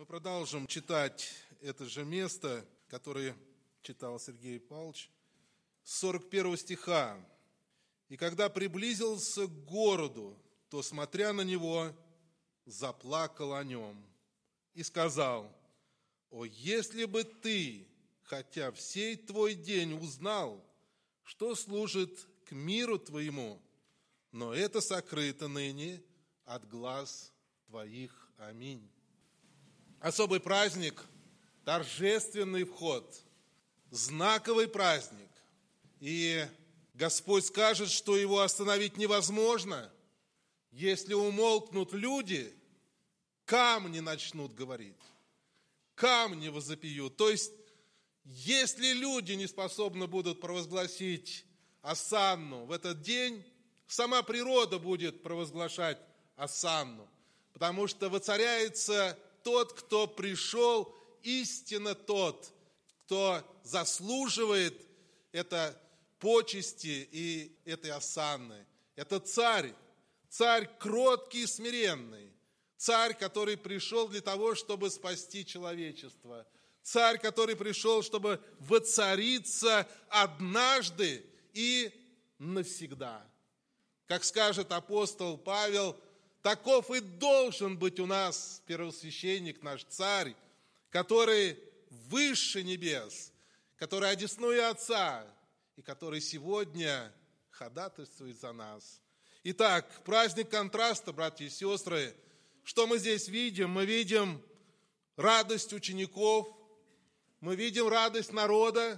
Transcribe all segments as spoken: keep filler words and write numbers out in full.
Мы продолжим читать это же место, которое читал Сергей Павлович, с сорок первого стиха. «И когда приблизился к городу, то, смотря на него, заплакал о нем и сказал: о, если бы ты, хотя в сей твой день узнал, что служит к миру твоему, но это сокрыто ныне от глаз твоих. Аминь». Особый праздник, торжественный вход, знаковый праздник. И Господь скажет, что его остановить невозможно. Если умолкнут люди, камни начнут говорить, камни возопьют. То есть, если люди не способны будут провозгласить осанну в этот день, сама природа будет провозглашать осанну, потому что воцаряется тот, кто пришел, истинно тот, кто заслуживает это почести и этой осанны. Это царь, царь кроткий и смиренный, царь, который пришел для того, чтобы спасти человечество, царь, который пришел, чтобы воцариться однажды и навсегда. Как скажет апостол Павел, таков и должен быть у нас первосвященник, наш царь, который выше небес, который одесную Отца и который сегодня ходатайствует за нас. Итак, праздник контраста, братья и сестры. Что мы здесь видим? Мы видим радость учеников, мы видим радость народа,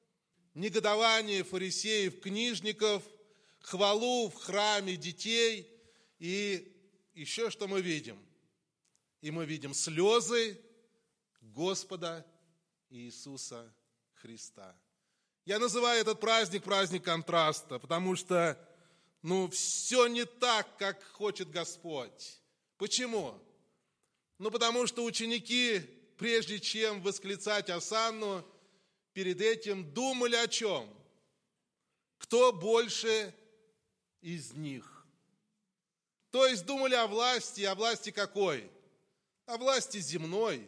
негодование фарисеев, книжников, хвалу в храме детей и еще что мы видим? И мы видим слезы Господа Иисуса Христа. Я называю этот праздник праздник контраста, потому что, ну, все не так, как хочет Господь. Почему? Ну, потому что ученики, прежде чем восклицать осанну, перед этим думали о чем? Кто больше из них? То есть думали о власти, о власти какой? О власти земной.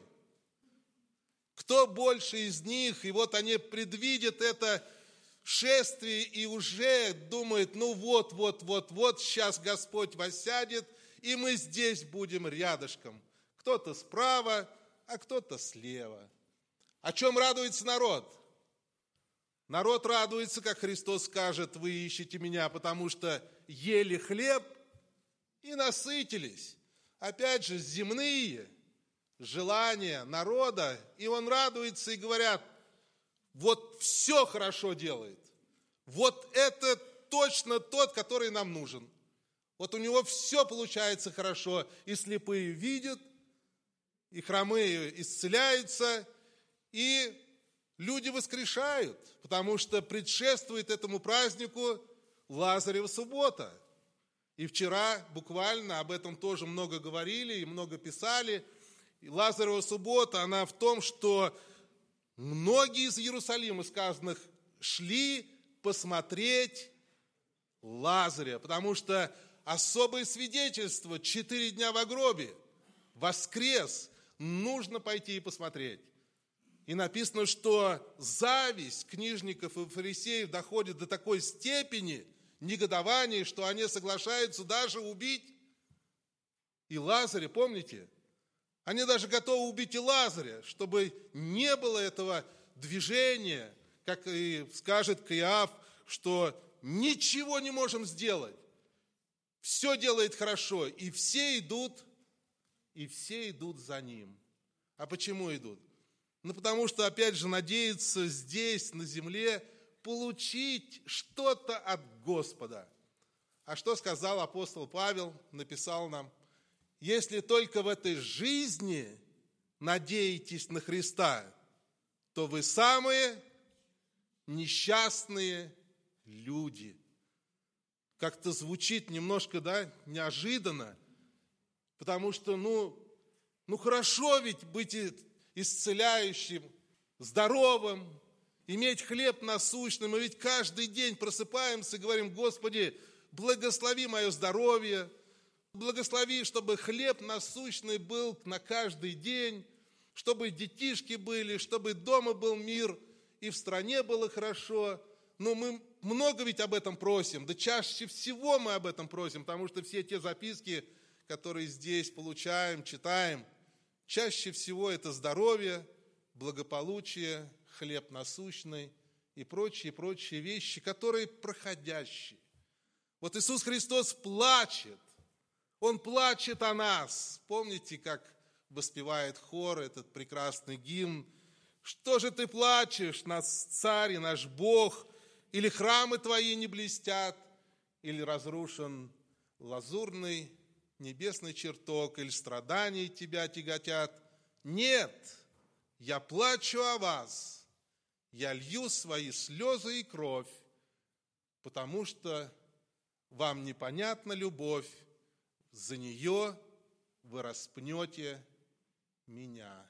Кто больше из них? И вот они предвидят это шествие и уже думают, ну вот, вот, вот, вот, сейчас Господь воссядет, и мы здесь будем рядышком. Кто-то справа, а кто-то слева. О чем радуется народ? Народ радуется, как Христос скажет: вы ищете меня, потому что ели хлеб и насытились. Опять же, земные желания народа, и он радуется и говорят: вот все хорошо делает. Вот это точно тот, который нам нужен. Вот у него все получается хорошо. И слепые видят, и хромые исцеляются, и люди воскрешают, потому что предшествует этому празднику Лазарева суббота. И вчера буквально об этом тоже много говорили и много писали. И Лазарева суббота, она в том, что многие из Иерусалима, сказанных, шли посмотреть Лазаря, потому что особое свидетельство: четыре дня в гробе, воскрес, нужно пойти и посмотреть. И написано, что зависть книжников и фарисеев доходит до такой степени негодования, что они соглашаются даже убить и Лазаря, помните? Они даже готовы убить и Лазаря, чтобы не было этого движения, как и скажет Каиаф, что ничего не можем сделать. Все делает хорошо, и все идут, и все идут за ним. А почему идут? Ну, потому что, опять же, надеются здесь, на земле, получить что-то от Господа. А что сказал апостол Павел, написал нам: если только в этой жизни надеетесь на Христа, то вы самые несчастные люди. Как-то звучит немножко, да, неожиданно, потому что, ну, ну хорошо ведь быть исцеляющим, здоровым, иметь хлеб насущный. Мы ведь каждый день просыпаемся и говорим: Господи, благослови мое здоровье, благослови, чтобы хлеб насущный был на каждый день. чтобы детишки были, чтобы дома был мир и в стране было хорошо. Но мы много ведь об этом просим, да чаще всего мы об этом просим, потому что все те записки, которые здесь получаем, читаем, чаще всего это здоровье, благополучие, хлеб насущный и прочие-прочие вещи, которые проходящие. Вот Иисус Христос плачет, Он плачет о нас. Помните, как воспевает хор этот прекрасный гимн? Что же ты плачешь, наш царь и наш Бог? Или храмы твои не блестят, или разрушен лазурный небесный чертог, или страдания тебя тяготят? Нет, я плачу о вас, я лью свои слезы и кровь, потому что вам непонятна любовь, за нее вы распнете меня.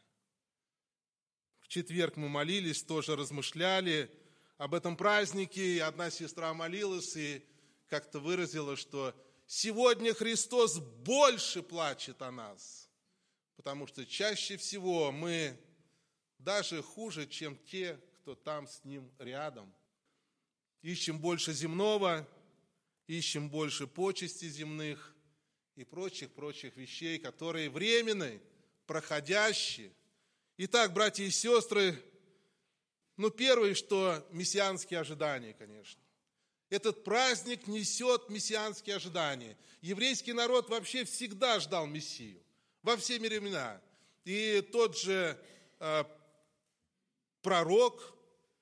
В четверг мы молились, тоже размышляли об этом празднике, и одна сестра молилась и как-то выразила, что сегодня Христос больше плачет о нас, потому что чаще всего мы даже хуже, чем те, кто там с Ним рядом. Ищем больше земного, ищем больше почестей земных и прочих-прочих вещей, которые временны, проходящие. Итак, братья и сестры, ну, первое, что мессианские ожидания, конечно. Этот праздник несет мессианские ожидания. Еврейский народ вообще всегда ждал Мессию, во все времена. И тот же э, пророк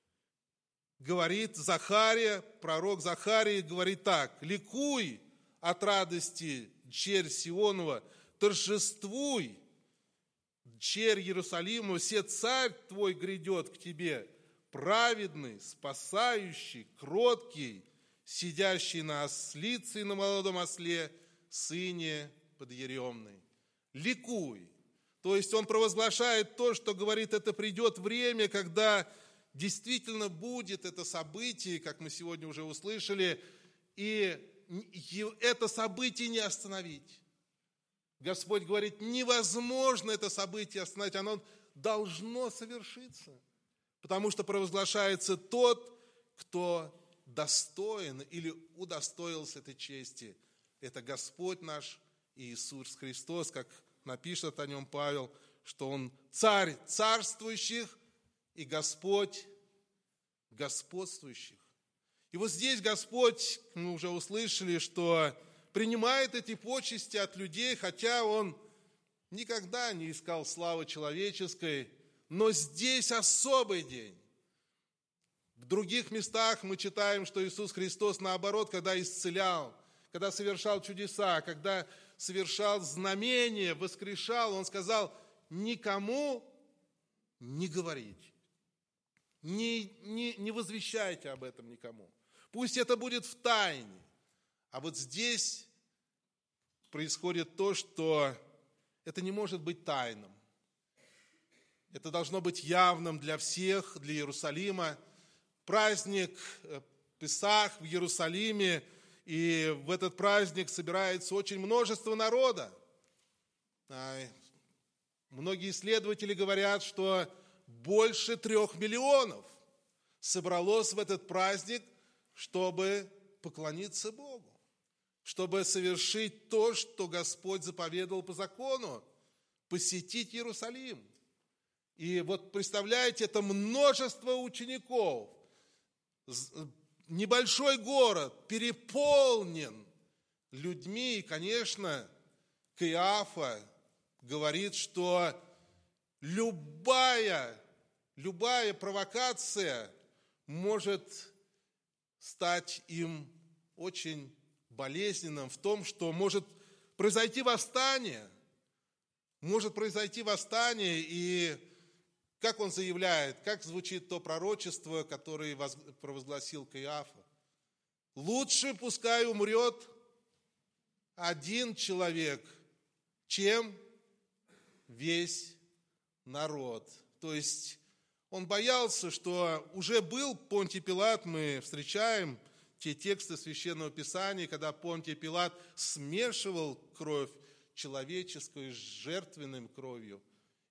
говорит, Захария, пророк Захария говорит так: «Ликуй от радости, черь Сионова, торжествуй, черь Иерусалима, все царь твой грядет к тебе, праведный, спасающий, кроткий, сидящий на ослице и на молодом осле, сыне подъеремный». Ликуй. То есть он провозглашает то, что говорит, это придет время, когда действительно будет это событие, как мы сегодня уже услышали, и это событие не остановить. Господь говорит, невозможно это событие остановить, оно должно совершиться, потому что провозглашается тот, кто достоин или удостоился этой чести. Это Господь наш Иисус Христос, как напишет о нем Павел, что Он царь царствующих и Господь господствующих. И вот здесь Господь, мы уже услышали, что принимает эти почести от людей, хотя Он никогда не искал славы человеческой, но здесь особый день. В других местах мы читаем, что Иисус Христос, наоборот, когда исцелял, когда совершал чудеса, когда совершал знамения, воскрешал, Он сказал, никому не говорить, не, не, не возвещайте об этом никому. Пусть это будет в тайне. А вот здесь происходит то, что это не может быть тайным. Это должно быть явным для всех, для Иерусалима. Праздник Песах в Иерусалиме, и в этот праздник собирается очень множество народа. Многие исследователи говорят, что больше трех миллионов собралось в этот праздник, чтобы поклониться Богу, чтобы совершить то, что Господь заповедовал по закону, посетить Иерусалим. И вот представляете, это множество учеников, небольшой город переполнен людьми, и, конечно, Каиафа говорит, что любая, любая провокация может стать им очень болезненным в том, что может произойти восстание, может произойти восстание, и как он заявляет, как звучит то пророчество, которое провозгласил Каиафа? Лучше пускай умрет один человек, чем весь народ. То есть он боялся, что уже был Понтий Пилат, мы встречаем те тексты Священного Писания, когда Понтий Пилат смешивал кровь человеческую с жертвенной кровью.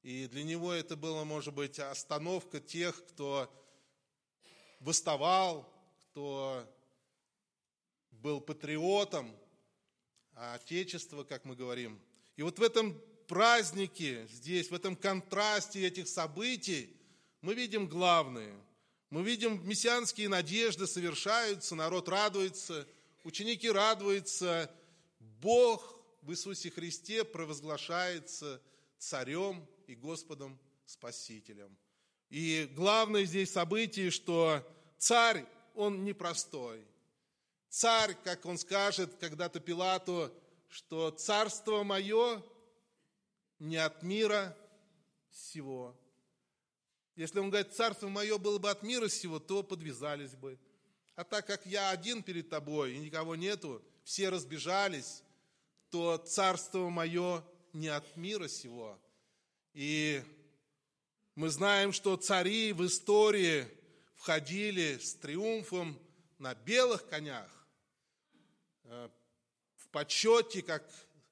И для него это было, может быть, остановка тех, кто восставал, кто был патриотом Отечества, как мы говорим. И вот в этом празднике, здесь, в этом контрасте этих событий, мы видим главное. Мы видим, мессианские надежды совершаются, народ радуется, ученики радуются, Бог в Иисусе Христе провозглашается царем и Господом Спасителем. И главное здесь событие, что царь, он непростой. Царь, как он скажет когда-то Пилату, что царство мое не от мира сего. Если он говорит, царство мое было бы от мира сего, то подвязались бы. А так как я один перед тобой и никого нету, все разбежались, то царство мое не от мира сего. И мы знаем, что цари в истории входили с триумфом на белых конях, в почете, как,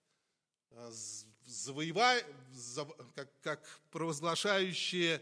завоева... как, как провозглашающие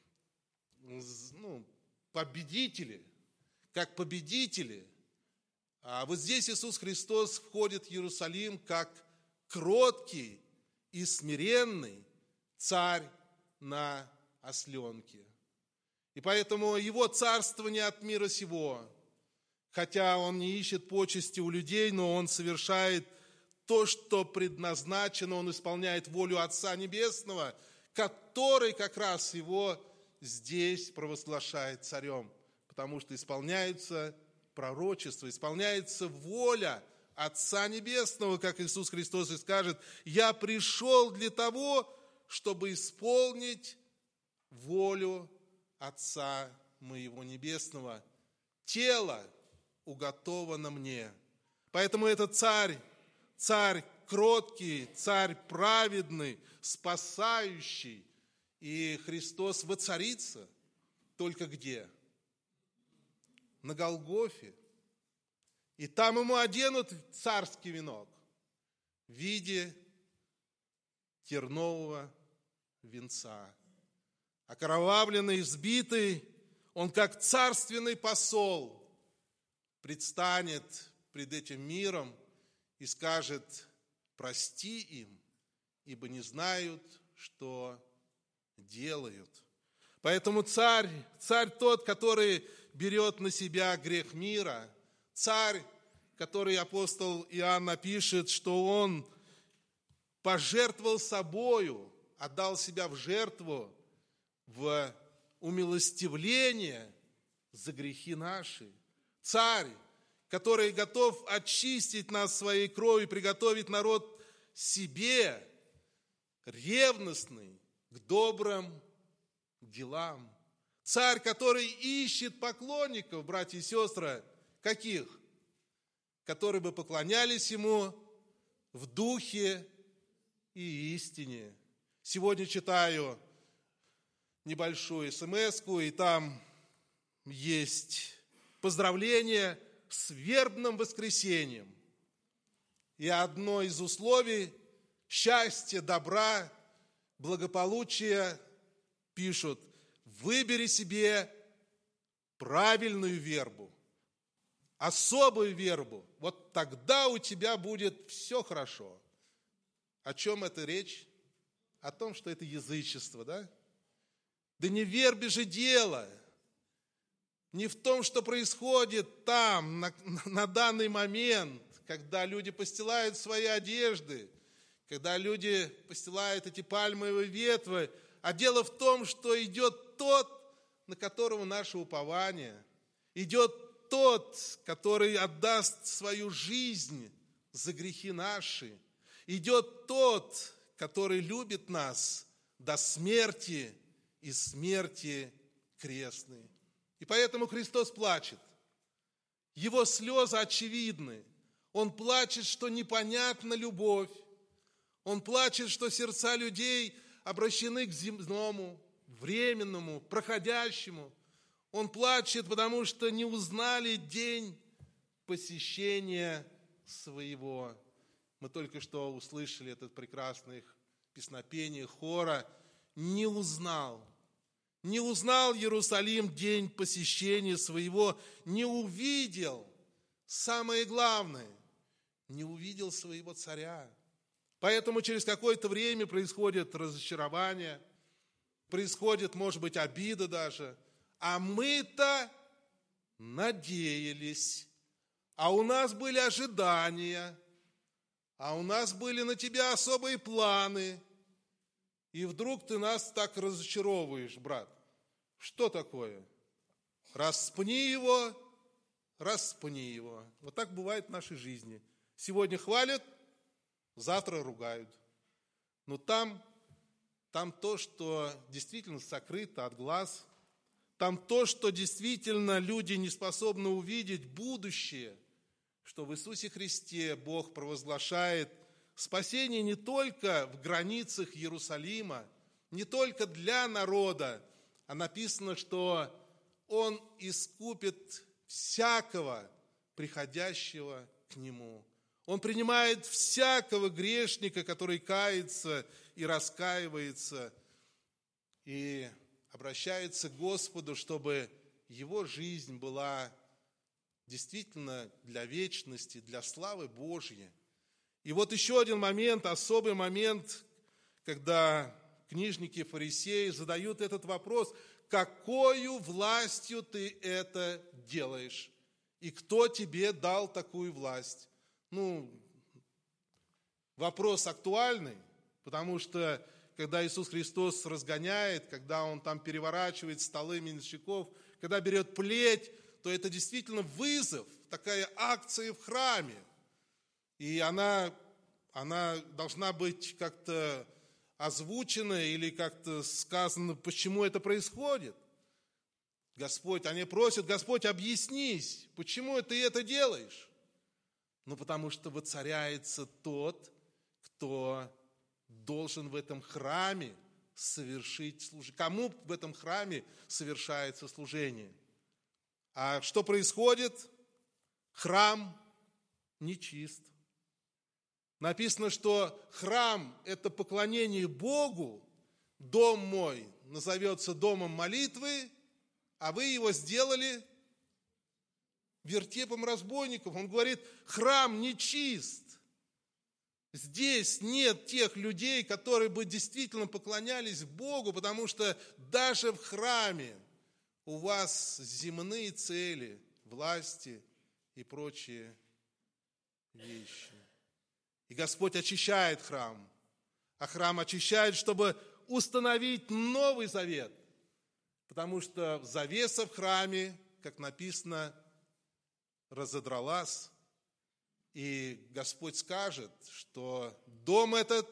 ну, победители, как победители. А вот здесь Иисус Христос входит в Иерусалим как кроткий и смиренный царь на осленке. И поэтому его царство не от мира сего. Хотя он не ищет почести у людей, но он совершает то, что предназначено, он исполняет волю Отца Небесного, который как раз его здесь провозглашает царем, потому что исполняются пророчества, исполняется воля Отца Небесного, как Иисус Христос и скажет, «Я пришел для того, чтобы исполнить волю Отца моего Небесного. Тело уготовано мне». Поэтому этот царь, царь кроткий, царь праведный, спасающий. И Христос воцарится только где? На Голгофе. И там ему оденут царский венок в виде тернового венца. Окровавленный, избитый, он как царственный посол предстанет пред этим миром и скажет, прости им, ибо не знают, что делают. Поэтому царь, царь тот, который берет на себя грех мира, царь, который апостол Иоанн напишет, что он пожертвовал собою, отдал себя в жертву, в умилостивление за грехи наши. Царь, который готов очистить нас своей кровью, приготовить народ себе, ревностный к добрым делам. Царь, который ищет поклонников, братья и сестры, каких? Которые бы поклонялись ему в духе и истине. Сегодня читаю небольшую смс-ку, и там есть поздравление с вербным воскресением. И одно из условий счастья, добра, благополучия пишут: выбери себе правильную вербу, особую вербу. Вот тогда у тебя будет все хорошо. О чем это речь? О том, что это язычество, да? Да не в вербе же дело. Не в том, что происходит там, на, на данный момент, когда люди постилают свои одежды, когда люди постилают эти пальмовые ветви, а дело в том, что идет тот, на которого наше упование, идет тот, который отдаст свою жизнь за грехи наши, идет тот, который любит нас до смерти и смерти крестной. И поэтому Христос плачет. Его слезы очевидны. Он плачет, что непонятна любовь. Он плачет, что сердца людей обращены к земному, временному, проходящему. Он плачет, потому что не узнали день посещения своего. Мы только что услышали это прекрасное песнопение хора. не узнал. Не узнал Иерусалим день посещения своего, не увидел, самое главное, не увидел своего царя. Поэтому через какое-то время происходит разочарование, происходит, может быть, обида даже. А мы-то надеялись, а у нас были ожидания, а у нас были на тебя особые планы. И вдруг ты нас так разочаровываешь, брат. Что такое? Распни его, распни его. Вот так бывает в нашей жизни. Сегодня хвалят, завтра ругают. Но там, там то, что действительно сокрыто от глаз, там то, что действительно люди не способны увидеть, будущее, что в Иисусе Христе Бог провозглашает спасение не только в границах Иерусалима, не только для народа, а написано, что Он искупит всякого приходящего к Нему. Он принимает всякого грешника, который кается и раскаивается, и обращается к Господу, чтобы его жизнь была действительно для вечности, для славы Божьей. И вот еще один момент, особый момент, когда книжники, фарисеи задают этот вопрос: какою властью ты это делаешь? И кто тебе дал такую власть? Ну, вопрос актуальный, потому что когда Иисус Христос разгоняет, когда Он там переворачивает столы меньшиков, когда берет плеть, то это действительно вызов, такая акция в храме. И она, она должна быть как-то озвучена или как-то сказано, почему это происходит. Господь, они просят: Господь, объяснись, почему ты это делаешь? Ну, потому что воцаряется тот, кто должен в этом храме совершить служение. Кому в этом храме совершается служение? А что происходит? Храм нечист. Написано, что храм – это поклонение Богу, дом мой назовется домом молитвы, а вы его сделали вертепом разбойников. Он говорит, храм нечист. Здесь нет тех людей, которые бы действительно поклонялись Богу, потому что даже в храме у вас земные цели, власти и прочие вещи. И Господь очищает храм, а храм очищает, чтобы установить новый завет, потому что завеса в храме, как написано, разодралась, и Господь скажет, что дом этот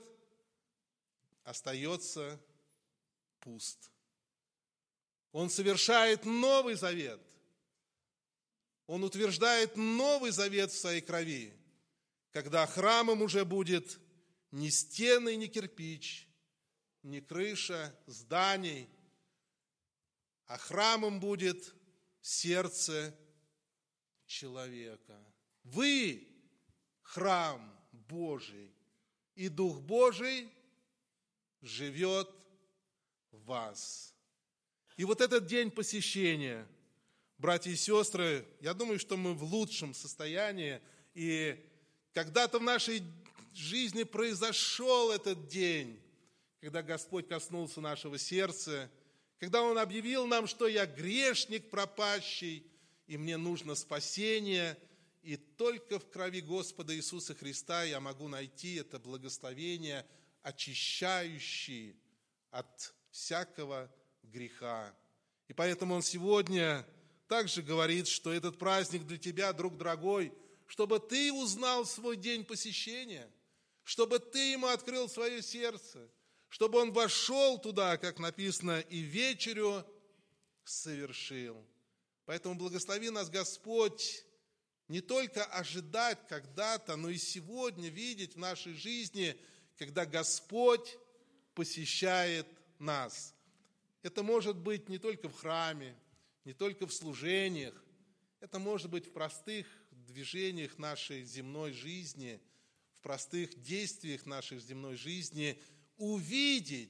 остается пуст. Он совершает новый завет. Он утверждает новый завет в своей крови, когда храмом уже будет не стены, не кирпич, не крыша зданий, а храмом будет сердце человека. Вы – храм Божий, и Дух Божий живет в вас. И вот этот день посещения, братья и сестры, я думаю, что мы в лучшем состоянии, и когда-то в нашей жизни произошел этот день, когда Господь коснулся нашего сердца, когда Он объявил нам, что я грешник пропащий, и мне нужно спасение, и только в крови Господа Иисуса Христа я могу найти это благословение, очищающее от всякого греха. И поэтому Он сегодня также говорит, что этот праздник для тебя, друг дорогой, чтобы ты узнал свой день посещения, чтобы ты Ему открыл свое сердце, чтобы Он вошел туда, как написано, и вечерю совершил. Поэтому благослови нас, Господь, не только ожидать когда-то, но и сегодня видеть в нашей жизни, когда Господь посещает нас. Это может быть не только в храме, не только в служениях, это может быть в простых движениях нашей земной жизни, в простых действиях нашей земной жизни, увидеть,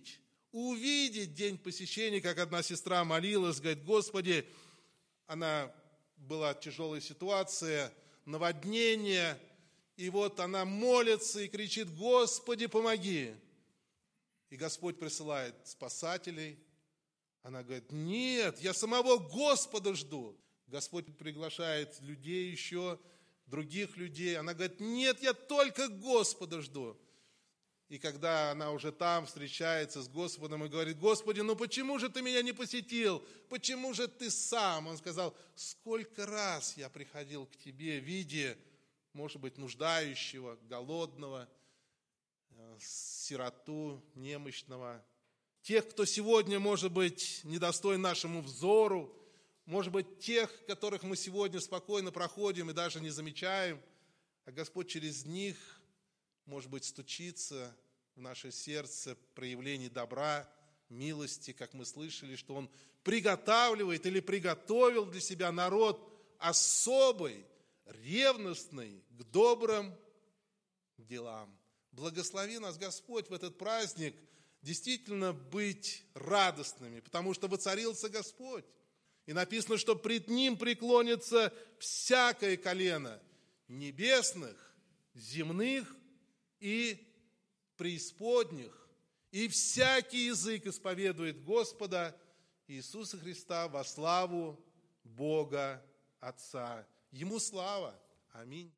увидеть день посещения, как одна сестра молилась, говорит: Господи, она была тяжелая ситуация, наводнение, и вот она молится и кричит: Господи, помоги. И Господь присылает спасателей. Она говорит: нет, я самого Господа жду. Господь приглашает людей еще, других людей. Она говорит: нет, я только Господа жду. И когда она уже там встречается с Господом и говорит: Господи, ну почему же ты меня не посетил? Почему же ты сам? Он сказал: сколько раз я приходил к тебе в виде, может быть, нуждающего, голодного, сироту, немощного. Тех, кто сегодня, может быть, недостоин нашему взору, может быть, тех, которых мы сегодня спокойно проходим и даже не замечаем, а Господь через них, может быть, стучится в наше сердце проявлений добра, милости, как мы слышали, что Он приготавливает или приготовил для себя народ особый, ревностный к добрым делам. Благослови нас, Господь, в этот праздник действительно быть радостными, потому что воцарился Господь. И написано, что пред Ним преклонится всякое колено небесных, земных и преисподних, и всякий язык исповедует Господа Иисуса Христа во славу Бога Отца. Ему слава. Аминь.